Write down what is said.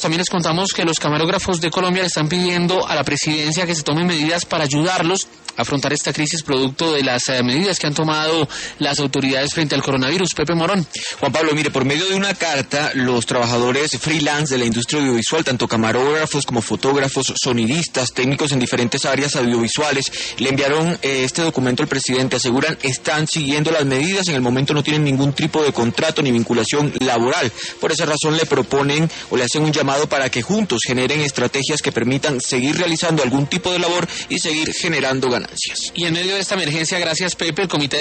También les contamos que los camarógrafos de Colombia le están pidiendo a la presidencia que se tomen medidas para ayudarlos a afrontar esta crisis producto de las medidas que han tomado las autoridades frente al coronavirus. Pepe Morón. Juan Pablo, mire, por medio de una carta, los trabajadores freelance de la industria audiovisual, tanto camarógrafos como fotógrafos, sonidistas, técnicos en diferentes áreas audiovisuales, le enviaron este documento al presidente. Aseguran están siguiendo las medidas, en el momento no tienen ningún tipo de contrato ni vinculación laboral. Por esa razón le proponen o le hacen un llamado para que juntos generen estrategias que permitan seguir realizando algún tipo de labor y seguir generando ganancias. Y en medio de esta emergencia, gracias Pepe, el Comité